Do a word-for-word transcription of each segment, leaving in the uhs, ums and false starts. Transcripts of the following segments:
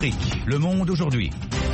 Le Monde aujourd'hui.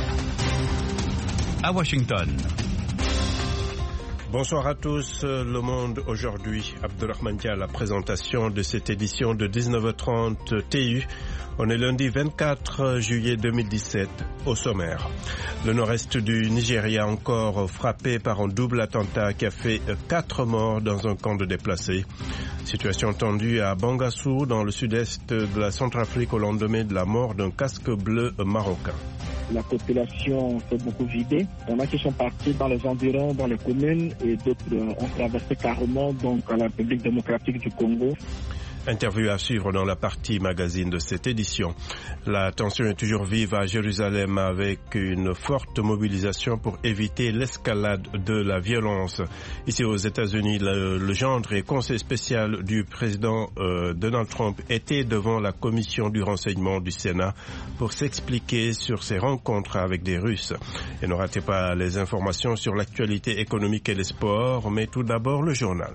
À Washington. Bonsoir à tous, Le Monde aujourd'hui. Abdelrahman Dia à la présentation de cette édition de dix-neuf heures trente T U. On est lundi vingt-quatre juillet deux mille dix-sept, au sommaire. Le nord-est du Nigeria encore frappé par un double attentat qui a fait quatre morts dans un camp de déplacés. Situation tendue à Bangassou, dans le sud-est de la Centrafrique, au lendemain de la mort d'un casque bleu marocain. La population s'est beaucoup vidée. Il y en a qui sont partis dans les environs, dans les communes, et d'autres ont traversé carrément donc à la République démocratique du Congo. Interview à suivre dans la partie magazine de cette édition. La tension est toujours vive à Jérusalem avec une forte mobilisation pour éviter l'escalade de la violence. Ici aux États-Unis, le, le gendre et conseil spécial du président euh, Donald Trump était devant la commission du renseignement du Sénat pour s'expliquer sur ses rencontres avec des Russes. Et ne ratez pas les informations sur l'actualité économique et les sports, mais tout d'abord le journal.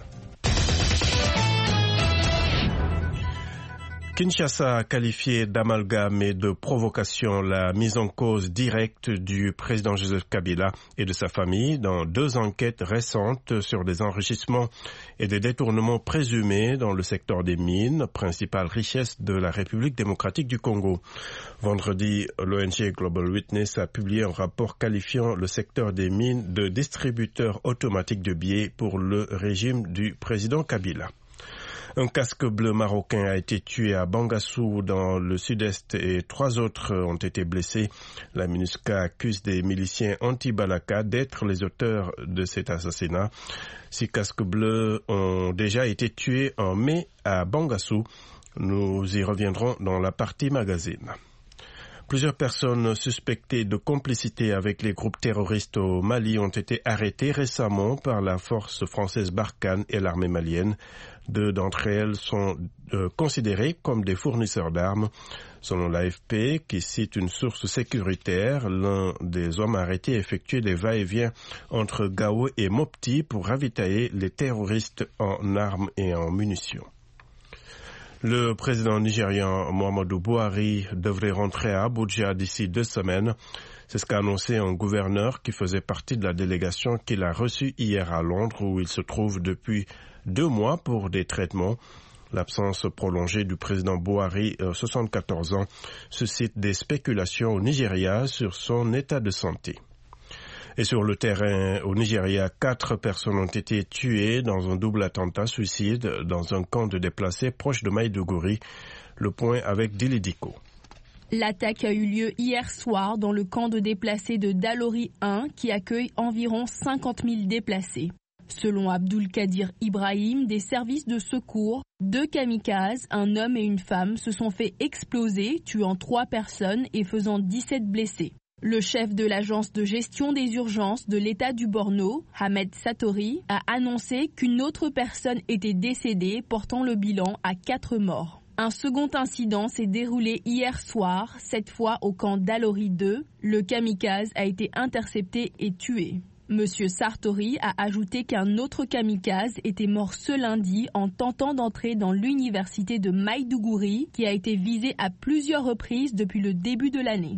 Kinshasa a qualifié d'amalgame et de provocation la mise en cause directe du président Joseph Kabila et de sa famille dans deux enquêtes récentes sur des enrichissements et des détournements présumés dans le secteur des mines, principale richesse de la République démocratique du Congo. Vendredi, l'O N G Global Witness a publié un rapport qualifiant le secteur des mines de distributeur automatique de billets pour le régime du président Kabila. Un casque bleu marocain a été tué à Bangassou dans le sud-est et trois autres ont été blessés. La MINUSCA accuse des miliciens anti-Balaka d'être les auteurs de cet assassinat. Six casques bleus ont déjà été tués en mai à Bangassou. Nous y reviendrons dans la partie magazine. Plusieurs personnes suspectées de complicité avec les groupes terroristes au Mali ont été arrêtées récemment par la force française Barkhane et l'armée malienne. Deux d'entre elles sont euh, considérées comme des fournisseurs d'armes. Selon l'A F P, qui cite une source sécuritaire, l'un des hommes arrêtés effectuait des va-et-vient entre Gao et Mopti pour ravitailler les terroristes en armes et en munitions. Le président nigérian Muhammadu Buhari devrait rentrer à Abuja d'ici deux semaines. C'est ce qu'a annoncé un gouverneur qui faisait partie de la délégation qu'il a reçue hier à Londres, où il se trouve depuis deux mois pour des traitements. L'absence prolongée du président Buhari, soixante-quatorze ans, suscite des spéculations au Nigeria sur son état de santé. Et sur le terrain au Nigeria, quatre personnes ont été tuées dans un double attentat suicide dans un camp de déplacés proche de Maïdougouri. Le point avec Dili Diko. L'attaque a eu lieu hier soir dans le camp de déplacés de Dalori un qui accueille environ cinquante mille déplacés. Selon Abdul Kadir Ibrahim des services de secours, deux kamikazes, un homme et une femme, se sont fait exploser, tuant trois personnes et faisant dix-sept blessés. Le chef de l'agence de gestion des urgences de l'État du Borno, Ahmed Satori, a annoncé qu'une autre personne était décédée, portant le bilan à quatre morts. Un second incident s'est déroulé hier soir, cette fois au camp Dalori deux. Le kamikaze a été intercepté et tué. Monsieur Sartori a ajouté qu'un autre kamikaze était mort ce lundi en tentant d'entrer dans l'université de Maïdougouri, qui a été visée à plusieurs reprises depuis le début de l'année.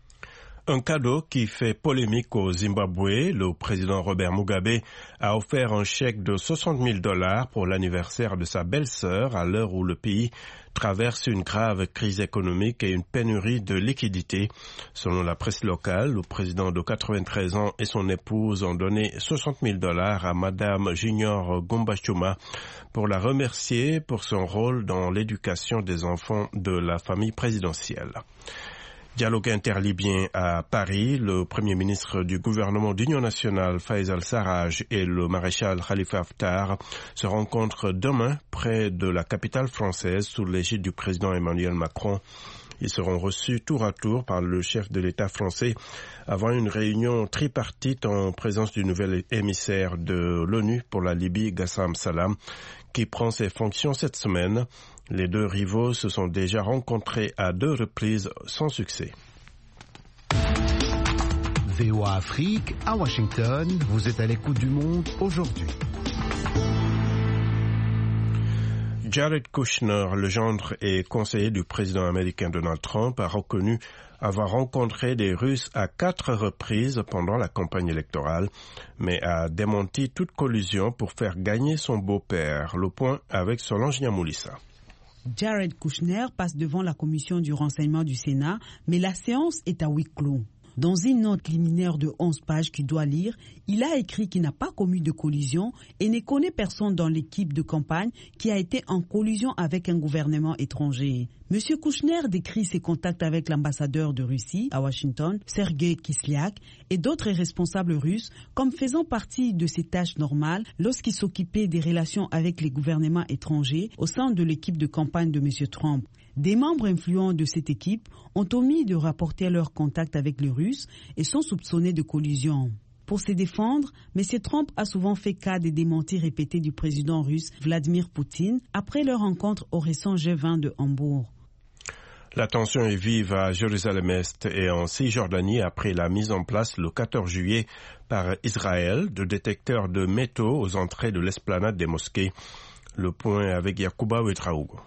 Un cadeau qui fait polémique au Zimbabwe. Le président Robert Mugabe a offert un chèque de soixante mille dollars pour l'anniversaire de sa belle-sœur à l'heure où le pays traverse une grave crise économique et une pénurie de liquidités. Selon la presse locale, le président de quatre-vingt-treize ans et son épouse ont donné soixante mille dollars à Madame Junior Gombachuma pour la remercier pour son rôle dans l'éducation des enfants de la famille présidentielle. Dialogue interlibyen à Paris, le premier ministre du gouvernement d'Union nationale Faisal Sarraj et le maréchal Khalifa Haftar se rencontrent demain près de la capitale française sous l'égide du président Emmanuel Macron. Ils seront reçus tour à tour par le chef de l'État français avant une réunion tripartite en présence du nouvel émissaire de l'ONU pour la Libye, Gassam Salam, qui prend ses fonctions cette semaine. Les deux rivaux se sont déjà rencontrés à deux reprises sans succès. V O A Afrique, à Washington, vous êtes à l'écoute du Monde aujourd'hui. Jared Kushner, le gendre et conseiller du président américain Donald Trump, a reconnu avoir rencontré des Russes à quatre reprises pendant la campagne électorale, mais a démenti toute collusion pour faire gagner son beau-père. Le point avec Solange Niamoulissa. Jared Kushner passe devant la commission du renseignement du Sénat, mais la séance est à huis clos. Dans une note liminaire de onze pages qu'il doit lire, il a écrit qu'il n'a pas commis de collusion et ne connaît personne dans l'équipe de campagne qui a été en collusion avec un gouvernement étranger. Monsieur Kushner décrit ses contacts avec l'ambassadeur de Russie à Washington, Sergei Kislyak, et d'autres responsables russes comme faisant partie de ses tâches normales lorsqu'il s'occupait des relations avec les gouvernements étrangers au sein de l'équipe de campagne de Monsieur Trump. Des membres influents de cette équipe ont omis de rapporter leurs contacts avec les Russes et sont soupçonnés de collusion. Pour se défendre, M. Trump a souvent fait cas des démentis répétés du président russe Vladimir Poutine après leur rencontre au récent G vingt de Hambourg. La tension est vive à Jérusalem-Est et en Cisjordanie après la mise en place le quatorze juillet par Israël de détecteurs de métaux aux entrées de l'esplanade des mosquées. Le point avec Yacouba Ouetraogo.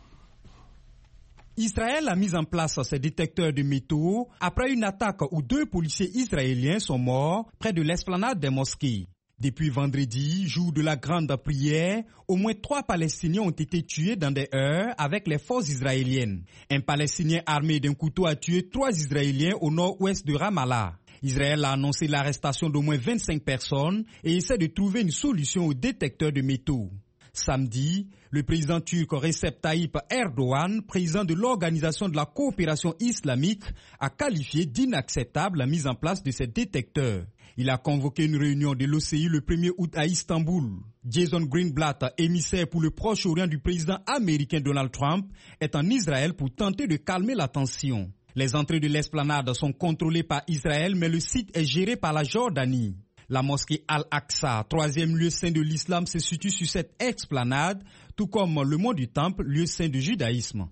Israël a mis en place ces détecteurs de métaux après une attaque où deux policiers israéliens sont morts près de l'esplanade des mosquées. Depuis vendredi, jour de la grande prière, au moins trois Palestiniens ont été tués dans des heurts avec les forces israéliennes. Un Palestinien armé d'un couteau a tué trois Israéliens au nord-ouest de Ramallah. Israël a annoncé l'arrestation d'au moins vingt-cinq personnes et essaie de trouver une solution aux détecteurs de métaux. Samedi, le président turc Recep Tayyip Erdogan, président de l'Organisation de la coopération islamique, a qualifié d'inacceptable la mise en place de ces détecteurs. Il a convoqué une réunion de l'O C I le premier août à Istanbul. Jason Greenblatt, émissaire pour le Proche-Orient du président américain Donald Trump, est en Israël pour tenter de calmer la tension. Les entrées de l'esplanade sont contrôlées par Israël, mais le site est géré par la Jordanie. La mosquée Al-Aqsa, troisième lieu saint de l'islam, se situe sur cette esplanade, tout comme le mont du Temple, lieu saint du judaïsme.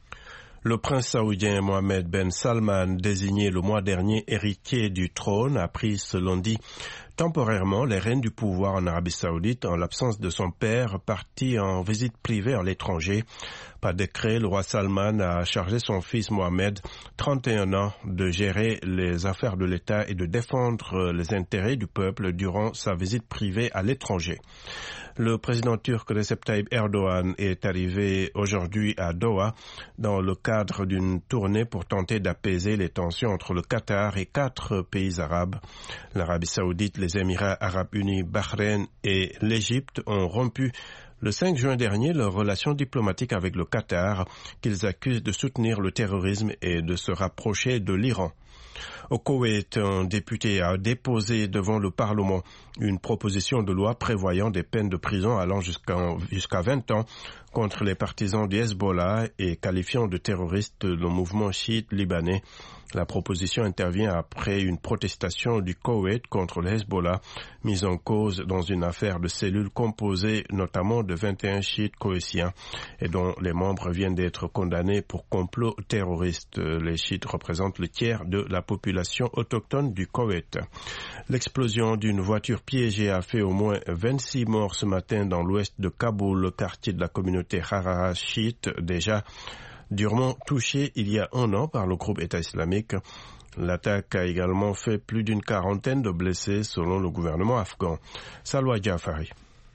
Le prince saoudien Mohammed Ben Salman, désigné le mois dernier héritier du trône, a pris ce lundi temporairement les rênes du pouvoir en Arabie Saoudite en l'absence de son père parti en visite privée à l'étranger. Par décret, le roi Salman a chargé son fils Mohamed, trente et un ans, de gérer les affaires de l'État et de défendre les intérêts du peuple durant sa visite privée à l'étranger. Le président turc Recep Tayyip Erdogan est arrivé aujourd'hui à Doha dans le cadre d'une tournée pour tenter d'apaiser les tensions entre le Qatar et quatre pays arabes. L'Arabie Saoudite, les Émirats arabes unis, Bahreïn et l'Égypte ont rompu le cinq juin dernier leurs relations diplomatiques avec le Qatar, qu'ils accusent de soutenir le terrorisme et de se rapprocher de l'Iran. Au Koweït, un député a déposé devant le Parlement une proposition de loi prévoyant des peines de prison allant jusqu'à jusqu'à vingt ans contre les partisans du Hezbollah et qualifiant de terroristes le mouvement chiite libanais. La proposition intervient après une protestation du Koweït contre le Hezbollah, mise en cause dans une affaire de cellules composées notamment de vingt et un chiites koweïtiens et dont les membres viennent d'être condamnés pour complot terroriste. Les chiites représentent le tiers de la population autochtone du Koweït. L'explosion d'une voiture piégée a fait au moins vingt-six morts ce matin dans l'ouest de Kaboul, le quartier de la communauté Harara chiite, déjà durement touché il y a un an par le groupe État islamique. L'attaque a également fait plus d'une quarantaine de blessés selon le gouvernement afghan. Salwa Jafari.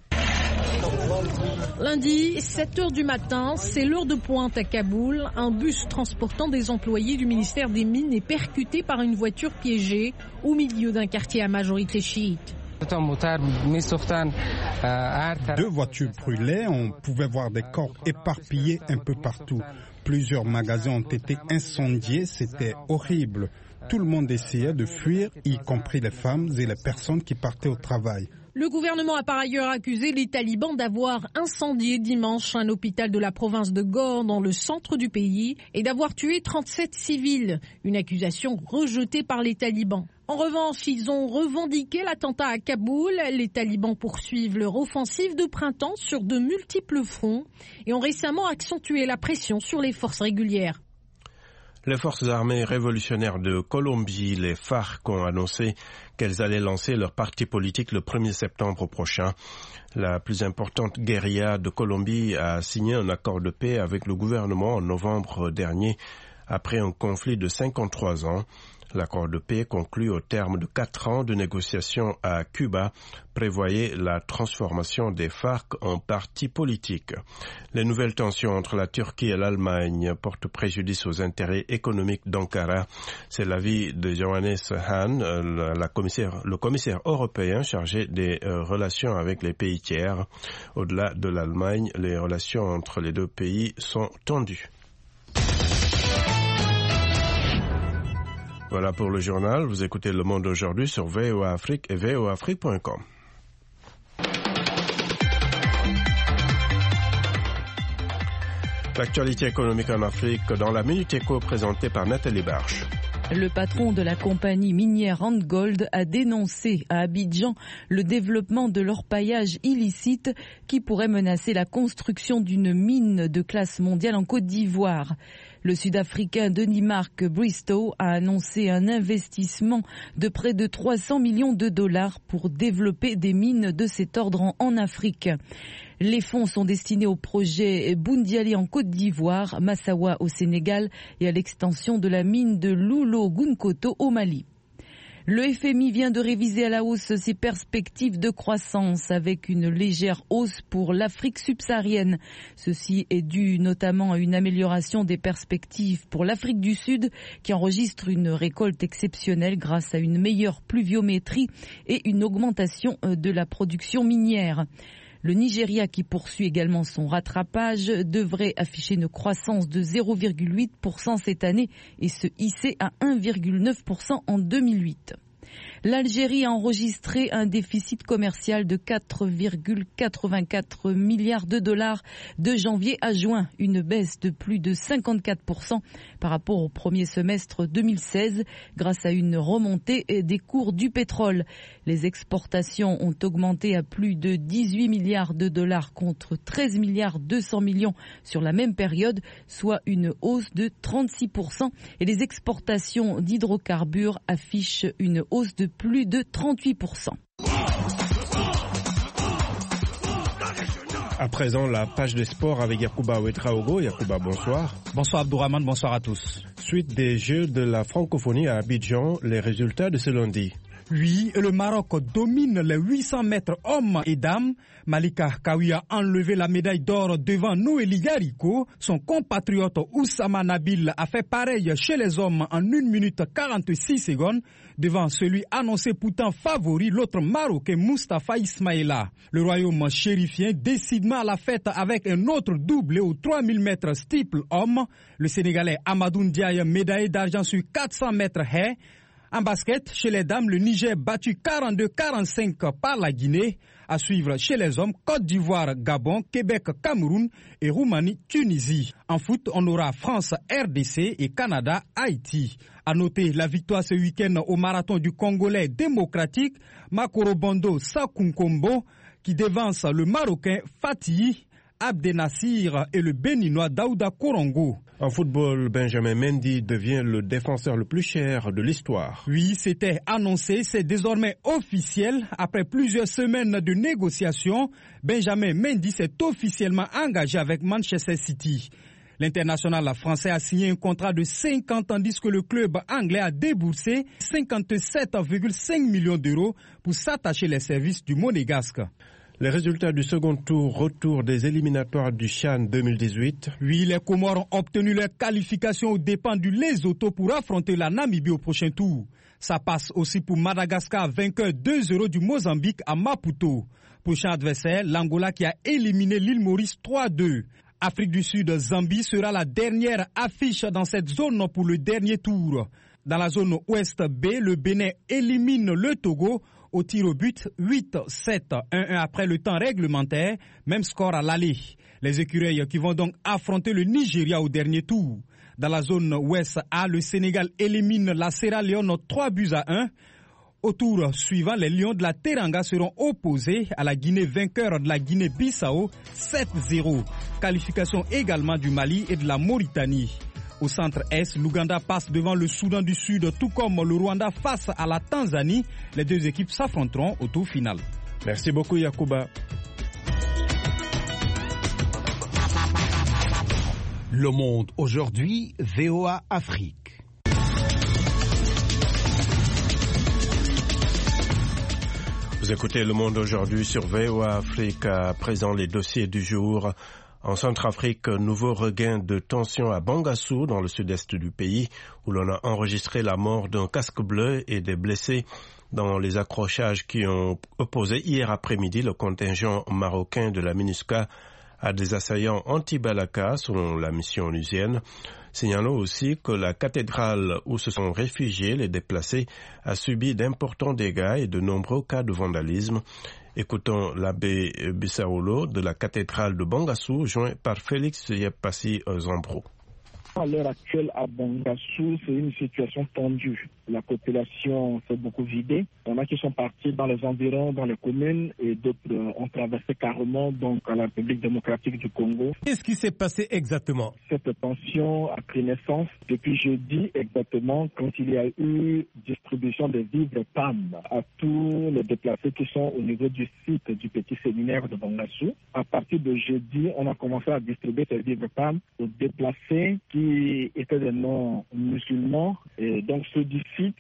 Lundi, sept heures du matin, c'est l'heure de pointe à Kaboul. Un bus transportant des employés du ministère des Mines est percuté par une voiture piégée au milieu d'un quartier à majorité chiite. Deux voitures brûlaient, on pouvait voir des corps éparpillés un peu partout. Plusieurs magasins ont été incendiés, c'était horrible. Tout le monde essayait de fuir, y compris les femmes et les personnes qui partaient au travail. Le gouvernement a par ailleurs accusé les talibans d'avoir incendié dimanche un hôpital de la province de Ghor dans le centre du pays et d'avoir tué trente-sept civils, une accusation rejetée par les talibans. En revanche, ils ont revendiqué l'attentat à Kaboul. Les talibans poursuivent leur offensive de printemps sur de multiples fronts et ont récemment accentué la pression sur les forces régulières. Les forces armées révolutionnaires de Colombie, les FARC, ont annoncé qu'elles allaient lancer leur parti politique le premier septembre prochain. La plus importante guérilla de Colombie a signé un accord de paix avec le gouvernement en novembre dernier, après un conflit de cinquante-trois ans. L'accord de paix conclu au terme de quatre ans de négociations à Cuba prévoyait la transformation des FARC en parti politique. Les nouvelles tensions entre la Turquie et l'Allemagne portent préjudice aux intérêts économiques d'Ankara. C'est l'avis de Johannes Hahn, la commissaire, le commissaire européen chargé des euh, relations avec les pays tiers. Au-delà de l'Allemagne, les relations entre les deux pays sont tendues. Voilà pour le journal. Vous écoutez Le Monde aujourd'hui sur V O A Afrique et V O A Afrique point com. L'actualité économique en Afrique dans la Minute Éco présentée par Nathalie Barche. Le patron de la compagnie minière Randgold a dénoncé à Abidjan le développement de l'orpaillage illicite qui pourrait menacer la construction d'une mine de classe mondiale en Côte d'Ivoire. Le Sud-Africain Denis Mark Bristow a annoncé un investissement de près de trois cents millions de dollars pour développer des mines de cet ordre en Afrique. Les fonds sont destinés au projet Boundiali en Côte d'Ivoire, Massawa au Sénégal et à l'extension de la mine de Loulo-Gounkoto au Mali. Le F M I vient de réviser à la hausse ses perspectives de croissance avec une légère hausse pour l'Afrique subsaharienne. Ceci est dû notamment à une amélioration des perspectives pour l'Afrique du Sud qui enregistre une récolte exceptionnelle grâce à une meilleure pluviométrie et une augmentation de la production minière. Le Nigeria, qui poursuit également son rattrapage, devrait afficher une croissance de zéro virgule huit pour cent cette année et se hisser à un virgule neuf pour cent en deux mille huit. L'Algérie a enregistré un déficit commercial de quatre virgule quatre-vingt-quatre milliards de dollars de janvier à juin, une baisse de plus de cinquante-quatre pour cent par rapport au premier semestre deux mille seize grâce à une remontée des cours du pétrole. Les exportations ont augmenté à plus de dix-huit milliards de dollars contre treize milliards deux cents millions sur la même période, soit une hausse de trente-six pour cent et les exportations d'hydrocarbures affichent une hausse de plus de trente-huit pour cent. À présent, la page des sports avec Yacouba Ouetraogo. Yacouba, bonsoir. Bonsoir Abdourahmane, bonsoir à tous. Suite des Jeux de la francophonie à Abidjan, les résultats de ce lundi. Oui, le Maroc domine les huit cents mètres hommes et dames. Malika Kawi a enlevé la médaille d'or devant Noélie Gariko. Son compatriote Oussama Nabil a fait pareil chez les hommes en une minute quarante-six secondes devant celui annoncé pourtant favori, l'autre Marocain Mustafa Ismaïla. Le royaume chérifien décidement à la fête avec un autre doublé aux trois mille mètres steeple homme. Le Sénégalais Amadou Ndiaye médaillé d'argent sur quatre cents mètres haies. En basket, chez les dames, le Niger battu quarante-deux à quarante-cinq par la Guinée. À suivre chez les hommes, Côte d'Ivoire, Gabon, Québec, Cameroun et Roumanie, Tunisie. En foot, on aura France, R D C et Canada, Haïti. À noter la victoire ce week-end au marathon du Congolais démocratique, Makoro Bondo Sakunkombo, qui devance le Marocain Fatih Abdenassir et le Béninois Daouda Korongo. En football, Benjamin Mendy devient le défenseur le plus cher de l'histoire. Oui, c'était annoncé, c'est désormais officiel. Après plusieurs semaines de négociations, Benjamin Mendy s'est officiellement engagé avec Manchester City. L'international français a signé un contrat de cinquante ans tandis que le club anglais a déboursé cinquante-sept virgule cinq millions d'euros pour s'attacher les services du Monégasque. Les résultats du second tour, retour des éliminatoires du CHAN deux mille dix-huit. Oui, les Comores ont obtenu leur qualification aux dépens du Lesotho pour affronter la Namibie au prochain tour. Ça passe aussi pour Madagascar, vainqueur deux zéro du Mozambique à Maputo. Prochain adversaire, l'Angola qui a éliminé l'île Maurice trois deux. Afrique du Sud, Zambie sera la dernière affiche dans cette zone pour le dernier tour. Dans la zone Ouest B, le Bénin élimine le Togo au tir au but huit sept, un un après le temps réglementaire, même score à l'aller. Les écureuils qui vont donc affronter le Nigeria au dernier tour. Dans la zone Ouest A, le Sénégal élimine la Sierra Leone trois buts à un. Au tour suivant, les Lions de la Teranga seront opposés à la Guinée vainqueur de la Guinée-Bissau sept zéro. Qualification également du Mali et de la Mauritanie. Au centre-est, l'Ouganda passe devant le Soudan du Sud, tout comme le Rwanda face à la Tanzanie. Les deux équipes s'affronteront au tour final. Merci beaucoup Yacouba. Le Monde aujourd'hui, V O A Afrique. Vous écoutez Le Monde aujourd'hui sur V O A Afrique. À présent, les dossiers du jour. En Centrafrique, nouveau regain de tension à Bangassou, dans le sud-est du pays, où l'on a enregistré la mort d'un casque bleu et des blessés dans les accrochages qui ont opposé hier après-midi le contingent marocain de la MINUSCA à des assaillants anti-Balaka, selon la mission onusienne. Signalons aussi que la cathédrale où se sont réfugiés les déplacés a subi d'importants dégâts et de nombreux cas de vandalisme. Écoutons l'abbé Bissaolo de la cathédrale de Bangassou, joint par Félix Yepassi Zambro. À l'heure actuelle, à Bangassou, c'est une situation tendue. La population s'est beaucoup vidée. Il y en a qui sont partis dans les environs, dans les communes, et d'autres ont traversé carrément donc à la République démocratique du Congo. Qu'est-ce qui s'est passé exactement? Cette tension a pris naissance depuis jeudi exactement, quand il y a eu distribution de vivres P A M à tous les déplacés qui sont au niveau du site du petit séminaire de Bangassou. À partir de jeudi, on a commencé à distribuer ces vivres P A M aux déplacés qui étaient des non-musulmans. Et donc ceux du site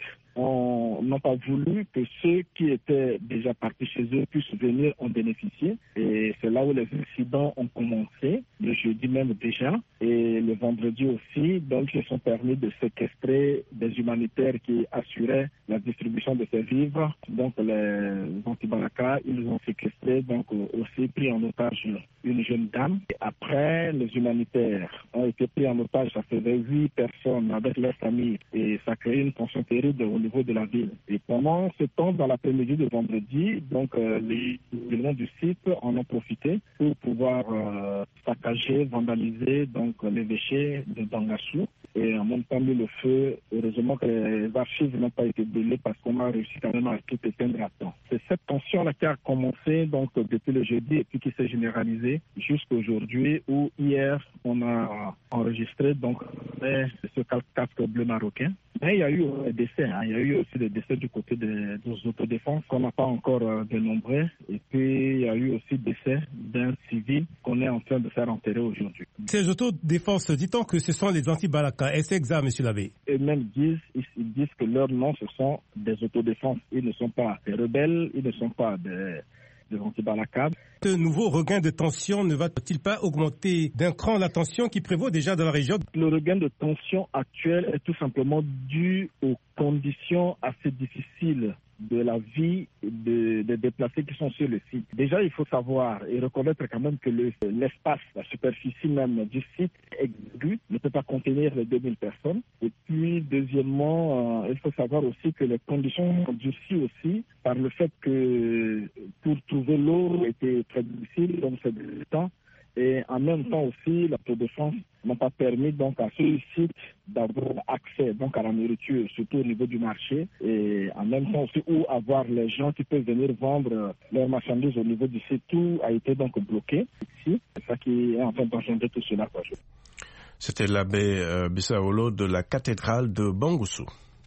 n'ont pas voulu que ceux qui étaient déjà partis chez eux puissent venir en bénéficier. Et c'est là où les incidents ont commencé, le jeudi même déjà, et le vendredi aussi. Donc ils se sont permis de séquestrer des humanitaires qui assuraient la distribution de ces vivres. Donc les anti-Balaka, ils ont séquestré, donc aussi pris en otage une jeune dame. Et après, les humanitaires ont été pris en otage. Ça faisait huit personnes avec leurs familles et ça crée une tension terrible au niveau de la ville. Et pendant ce temps, dans l'après-midi de vendredi, donc euh, les éléments du site en ont profité pour pouvoir euh, saccager, vandaliser donc les déchets de Bangassou et en même temps mis le feu. Heureusement que les archives n'ont pas été brûlées parce qu'on a réussi quand même à tout éteindre à temps. C'est cette tension-là qui a commencé donc depuis le jeudi et puis qui s'est généralisée jusqu'à aujourd'hui, où hier on a enregistré donc ce casque bleu marocain. Mais il y a eu des décès, hein. Il y a eu aussi des décès du côté des, des autodéfenses qu'on n'a pas encore euh, dénombrés. Et puis il y a eu aussi des décès d'un civil qu'on est en train de faire enterrer aujourd'hui. Ces autodéfenses, dit-on que ce sont les anti-Balaka. Est-ce exact, monsieur l'abbé? Eux-mêmes disent, ils, ils disent que leurs noms, ce sont des autodéfenses. Ils ne sont pas des rebelles, ils ne sont pas des... Ce nouveau regain de tension ne va-t-il pas augmenter d'un cran la tension qui prévaut déjà dans la région? Le regain de tension actuel est tout simplement dû aux conditions assez difficiles de la vie des de déplacés qui sont sur le site. Déjà, il faut savoir et reconnaître quand même que le, l'espace, la superficie même du site exigu ne peut pas contenir les deux mille personnes. Et puis, deuxièmement, euh, il faut savoir aussi que les conditions sont durcies aussi par le fait que pour trouver l'eau était très difficile, donc c'est du temps. Et en même temps aussi, l'autodéfense n'a pas permis donc à ce site d'avoir accès donc à la nourriture, surtout au niveau du marché, et en même temps aussi où avoir les gens qui peuvent venir vendre leurs marchandises au niveau du site. Tout a été donc bloqué ici. C'est ça qui est en train d'engendrer tout cela. C'était l'abbé euh, Bissaolo de la cathédrale de Bangassou.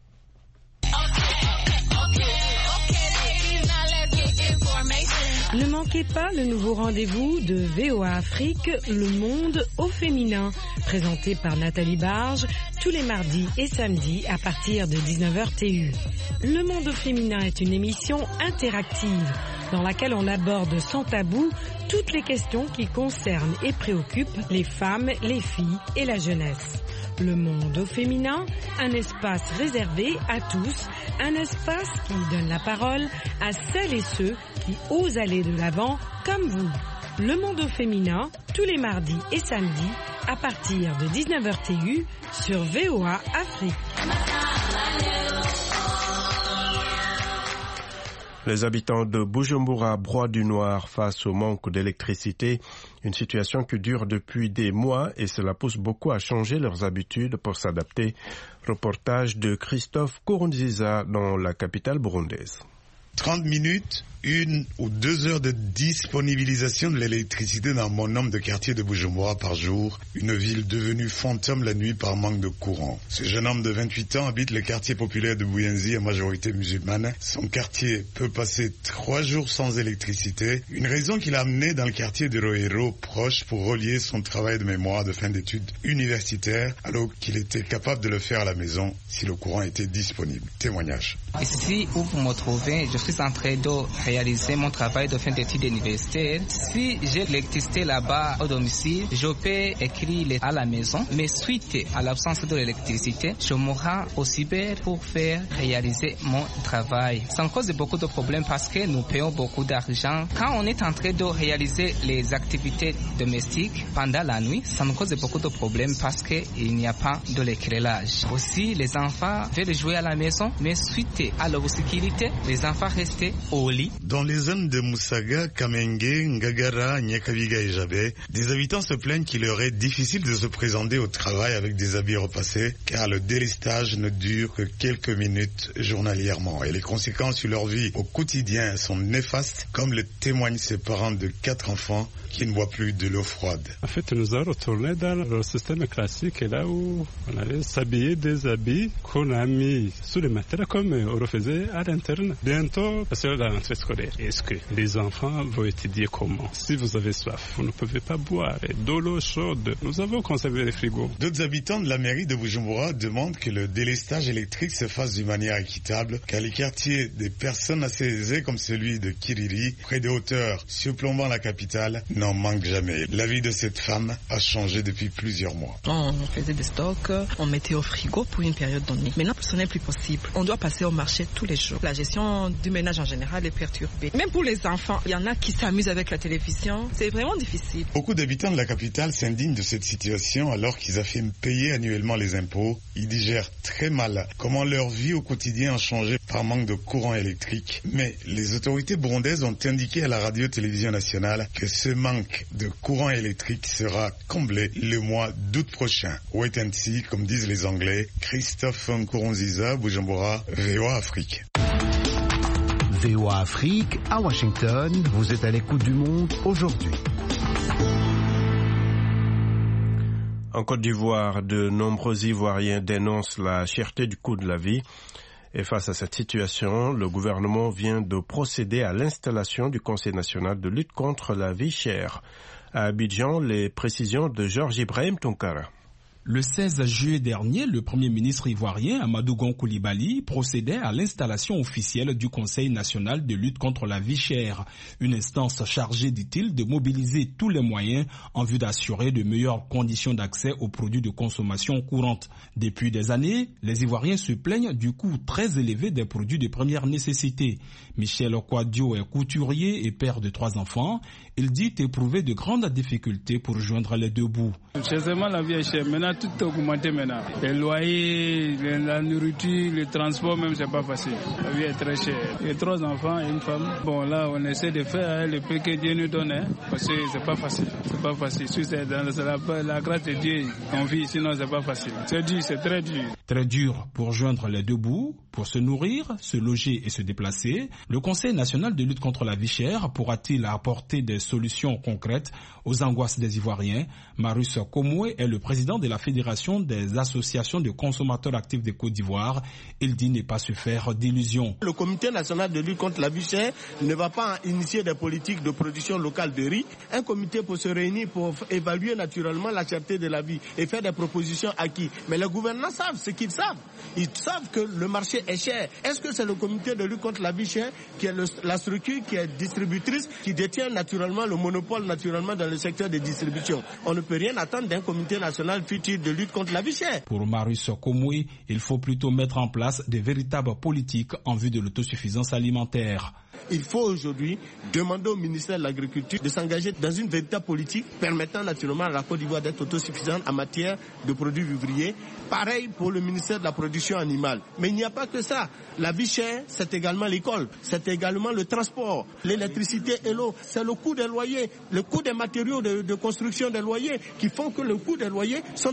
Ne manquez pas le nouveau rendez-vous de V O A Afrique, le monde au féminin, présenté par Nathalie Barge, tous les mardis et samedis à partir de dix-neuf heures T U. Le monde au féminin est une émission interactive dans laquelle on aborde sans tabou toutes les questions qui concernent et préoccupent les femmes, les filles et la jeunesse. Le monde au féminin, un espace réservé à tous, un espace qui donne la parole à celles et ceux qui osent aller de l'avant comme vous. Le monde au féminin, tous les mardis et samedis à partir de dix-neuf heures T U sur V O A Afrique. Les habitants de Bujumbura broient du noir face au manque d'électricité, une situation qui dure depuis des mois et cela pousse beaucoup à changer leurs habitudes pour s'adapter. Reportage de Christophe Kourunziza dans la capitale burundaise. trente minutes une ou deux heures de disponibilisation de l'électricité dans bon nombre de quartiers de Bujumbura par jour, une ville devenue fantôme la nuit par manque de courant. Ce jeune homme de vingt-huit ans habite le quartier populaire de Buyenzi, à majorité musulmane. Son quartier peut passer trois jours sans électricité, une raison qui l'a amené dans le quartier de Rohero, proche, pour relier son travail de mémoire de fin d'études universitaires, alors qu'il était capable de le faire à la maison si le courant était disponible. Témoignage. Ici où vous me trouvez, je suis en train de réaliser mon travail de fin d'études universitaires. Si j'ai l'électricité là-bas au domicile, je peux écrire à la maison, mais suite à l'absence de l'électricité, je me rends au cyber pour faire réaliser mon travail. Ça me cause beaucoup de problèmes parce que nous payons beaucoup d'argent. Quand on est en train de réaliser les activités domestiques pendant la nuit, ça me cause beaucoup de problèmes parce qu'il n'y a pas de l'éclairage. Aussi, les enfants veulent jouer à la maison, mais suite à l'obscurité, les enfants restent au lit. Dans les zones de Musaga, Kamenge, Ngagara, Nyakabiga et Jabé, des habitants se plaignent qu'il leur est difficile de se présenter au travail avec des habits repassés, car le délestage ne dure que quelques minutes journalièrement. Et les conséquences sur leur vie au quotidien sont néfastes, comme le témoignent ses parents de quatre enfants qui ne boivent plus de l'eau froide. En fait, nous avons retourné dans le système classique, là où on allait s'habiller des habits qu'on a mis sous les matelas comme on le faisait à l'interne. Bientôt, parce que la rentrée scolaire, est-ce que les enfants vont étudier comment? Si vous avez soif, vous ne pouvez pas boire et de l'eau chaude. Nous avons conservé les frigos. D'autres habitants de la mairie de Bujumbura demandent que le délestage électrique se fasse d'une manière équitable, car les quartiers des personnes assez aisées comme celui de Kiriri, près des hauteurs surplombant la capitale, n'en manque jamais. La vie de cette femme a changé depuis plusieurs mois. On faisait des stocks, on mettait au frigo pour une période donnée. Maintenant, ce n'est plus possible. On doit passer au marché tous les jours. La gestion du ménage en général est perturbée. Même pour les enfants, il y en a qui s'amusent avec la télévision. C'est vraiment difficile. Beaucoup d'habitants de la capitale s'indignent de cette situation alors qu'ils affirment payer annuellement les impôts. Ils digèrent très mal comment leur vie au quotidien a changé par manque de courant électrique. Mais les autorités burundaises ont indiqué à la radio-télévision nationale que ce manque de courant électrique sera comblé le mois d'août prochain. Wait and see, comme disent les Anglais. Christophe Nkurunziza, Bujumbura, V O A Afrique. V O A Afrique, à Washington, vous êtes à l'écoute du monde aujourd'hui. En Côte d'Ivoire, de nombreux Ivoiriens dénoncent la cherté du coût de la vie. Et face à cette situation, le gouvernement vient de procéder à l'installation du Conseil national de lutte contre la vie chère. À Abidjan, les précisions de Georges Ibrahim Tounkara. Le seize juillet dernier, le Premier ministre ivoirien Amadou Gon Coulibaly procédait à l'installation officielle du Conseil national de lutte contre la vie chère, une instance chargée, dit-il, de mobiliser tous les moyens en vue d'assurer de meilleures conditions d'accès aux produits de consommation courante. Depuis des années, les Ivoiriens se plaignent du coût très élevé des produits de première nécessité. Michel Kouadio est couturier et père de trois enfants. Il dit éprouver de grandes difficultés pour joindre les deux bouts. La vie est chère. Maintenant, tout est augmenté maintenant. Les loyers, la nourriture, le transport même, c'est pas facile. La vie est très chère. J'ai trois enfants et une femme. Bon, là, on essaie de faire hein, le peu que Dieu nous donne, hein, parce que c'est pas facile. C'est pas facile. Si c'est dans la, la grâce de Dieu qu'on vit, sinon c'est pas facile. C'est dur, c'est très dur. Très dur pour joindre les deux bouts, pour se nourrir, se loger et se déplacer. Le Conseil national de lutte contre la vie chère pourra-t-il apporter des solutions concrètes aux angoisses des Ivoiriens? Marius Komoué est le président de la Fédération des associations de consommateurs actifs de Côte d'Ivoire. Il dit ne pas se faire d'illusions. Le Comité national de lutte contre la vie chère ne va pas initier des politiques de production locale de riz. Un comité pour se réunir pour évaluer naturellement la cherté de la vie et faire des propositions à qui? Mais les gouvernants savent ce qu'ils savent. Ils savent que le marché est cher. Est-ce que c'est le Comité de lutte contre la vie chère qui est le, la structure qui est distributrice, qui détient naturellement le monopole naturellement dans le secteur de distribution? On ne peut rien attendre d'un comité national futur de lutte contre la vie chère. Pour Marius Komoué, il faut plutôt mettre en place des véritables politiques en vue de l'autosuffisance alimentaire. Il faut aujourd'hui demander au ministère de l'Agriculture de s'engager dans une véritable politique permettant naturellement à la Côte d'Ivoire d'être autosuffisante en matière de produits vivriers. Pareil pour le ministère de la Production animale. Mais il n'y a pas que ça. La vie chère, c'est également l'école, c'est également le transport, l'électricité et l'eau. C'est le coût des loyers, le coût des matériaux de, de construction des loyers qui font que le coût des loyers sont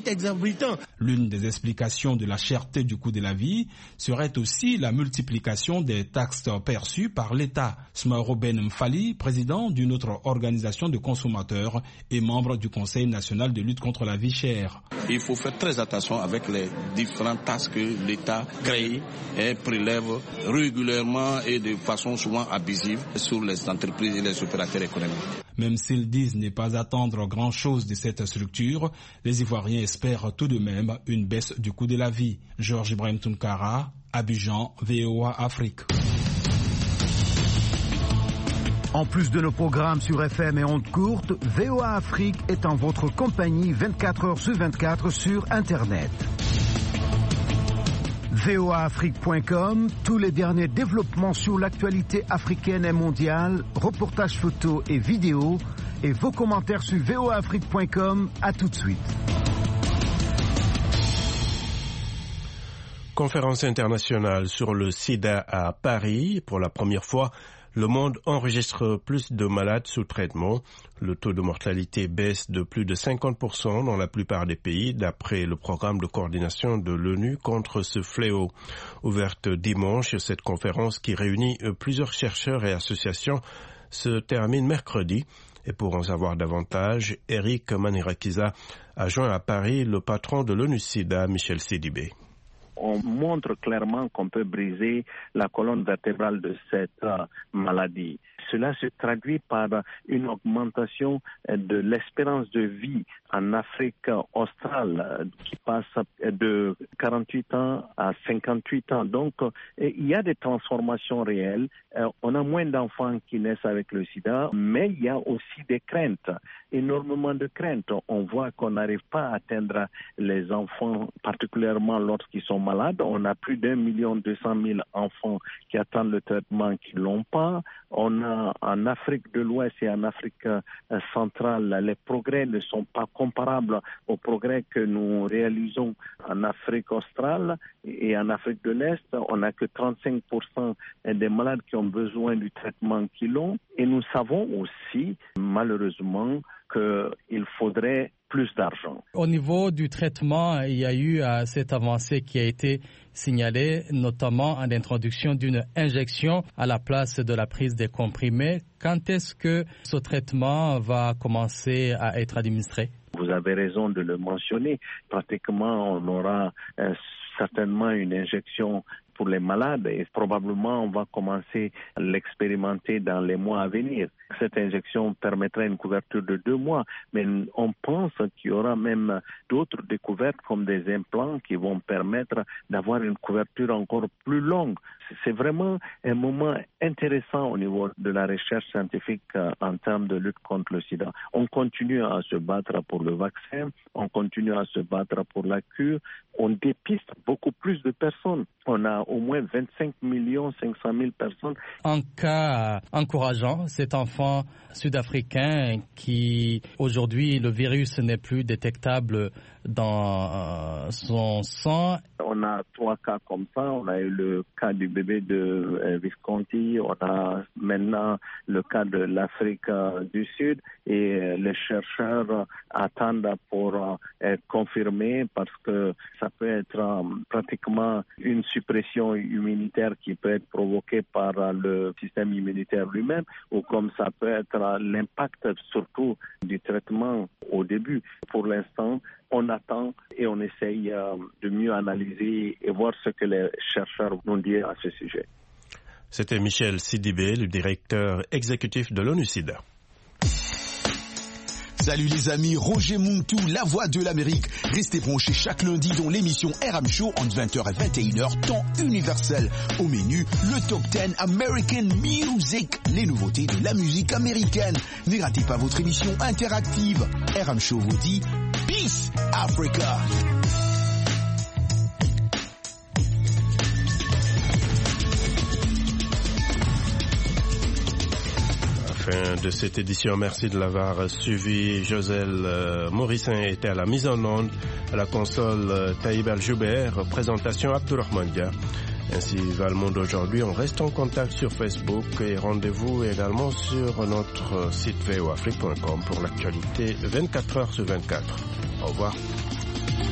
exorbitant. L'une des explications de la cherté du coût de la vie serait aussi la multiplication des taxes perçues par l'État. Smaoro Ben Mfali, président d'une autre organisation de consommateurs et membre du Conseil national de lutte contre la vie chère. Il faut faire très attention avec les différentes taxes que l'État crée et prélève régulièrement et de façon souvent abusive sur les entreprises et les opérateurs économiques. Même s'ils disent ne pas attendre grand-chose de cette structure, les Ivoiriens espèrent tout de même une baisse du coût de la vie. Georges Ibrahim Tounkara, Abidjan, V O A Afrique. En plus de nos programmes sur F M et ondes courtes, V O A Afrique est en votre compagnie vingt-quatre heures sur vingt-quatre sur Internet. V O A Afrique point com, tous les derniers développements sur l'actualité africaine et mondiale, reportages photos et vidéos, et vos commentaires sur V O A Afrique point com. À tout de suite. Conférence internationale sur le sida à Paris. Pour la première fois, le monde enregistre plus de malades sous traitement. Le taux de mortalité baisse de plus de cinquante pour cent dans la plupart des pays, d'après le programme de coordination de l'ONU contre ce fléau. Ouverte dimanche, cette conférence qui réunit plusieurs chercheurs et associations se termine mercredi. Et pour en savoir davantage, Eric Manirakiza a joint à Paris le patron de l'ONU-SIDA, Michel Sidibé. On montre clairement qu'on peut briser la colonne vertébrale de cette euh, maladie. Cela se traduit par une augmentation de l'espérance de vie en Afrique australe qui passe de quarante-huit ans à cinquante-huit ans. Donc, il y a des transformations réelles. On a moins d'enfants qui naissent avec le sida, mais il y a aussi des craintes, énormément de craintes. On voit qu'on n'arrive pas à atteindre les enfants, particulièrement lorsqu'ils sont malades. On a plus d'un million deux cent mille enfants qui attendent le traitement qui ne l'ont pas. On a en Afrique de l'Ouest et en Afrique centrale, les progrès ne sont pas comparables aux progrès que nous réalisons en Afrique australe et en Afrique de l'Est. On n'a que trente-cinq pour cent des malades qui ont besoin du traitement qui l'ont. Et nous savons aussi, malheureusement, qu'il faudrait plus d'argent. Au niveau du traitement, il y a eu euh, cette avancée qui a été signalée, notamment en introduction d'une injection à la place de la prise des comprimés. Quand est-ce que ce traitement va commencer à être administré? Vous avez raison de le mentionner. Pratiquement, on aura euh, certainement une injection pour les malades et probablement on va commencer à l'expérimenter dans les mois à venir. Cette injection permettrait une couverture de deux mois, mais on pense qu'il y aura même d'autres découvertes comme des implants qui vont permettre d'avoir une couverture encore plus longue. C'est vraiment un moment intéressant au niveau de la recherche scientifique en termes de lutte contre le sida. On continue à se battre pour le vaccin, on continue à se battre pour la cure, on dépiste beaucoup plus de personnes. On a au moins vingt-cinq millions cinq cent mille personnes. En cas encourageant, cet enfant sud-africain qui, aujourd'hui, le virus n'est plus détectable dans son sang. On a trois cas comme ça. On a eu le cas du bébé de euh, Visconti. On a maintenant le cas de l'Afrique euh, du Sud. Et euh, les chercheurs attendent pour euh, être confirmés parce que ça peut être euh, pratiquement une suppression immunitaire qui peut être provoquée par euh, le système immunitaire lui-même, ou comme ça peut être euh, l'impact surtout du traitement au début. Pour l'instant, on attend et on essaye euh, de mieux analyser et voir ce que les chercheurs vont dire à ce sujet. C'était Michel Sidibé, le directeur exécutif de l'ONU-SIDA. Salut les amis, Roger Muntu, la voix de l'Amérique. Restez branchés chaque lundi dans l'émission R M Show entre vingt heures et vingt et une heures, temps universel. Au menu, le Top dix American Music, les nouveautés de la musique américaine. Ne ratez pas votre émission interactive. R M Show vous dit Peace Africa. De cette édition, merci de l'avoir suivi. Joselle euh, Morissin était à la mise en onde, à la console euh, Taïb Al-Joubert, présentation Abdourahmane. Ainsi va le monde aujourd'hui. On reste en contact sur Facebook et rendez-vous également sur notre site v o afrique point com pour l'actualité vingt-quatre heures sur vingt-quatre. Au revoir.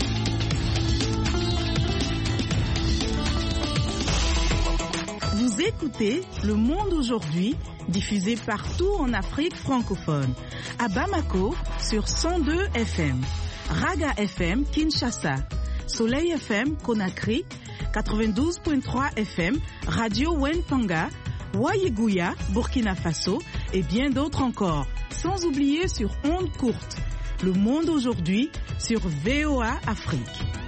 Vous écoutez Le Monde aujourd'hui, diffusé partout en Afrique francophone. À Bamako, sur cent deux F M. Raga F M, Kinshasa. Soleil F M, Conakry. quatre-vingt-douze virgule trois F M, Radio Wentanga. Wayigouya, Burkina Faso. Et bien d'autres encore. Sans oublier sur ondes courtes. Le Monde aujourd'hui, sur V O A Afrique.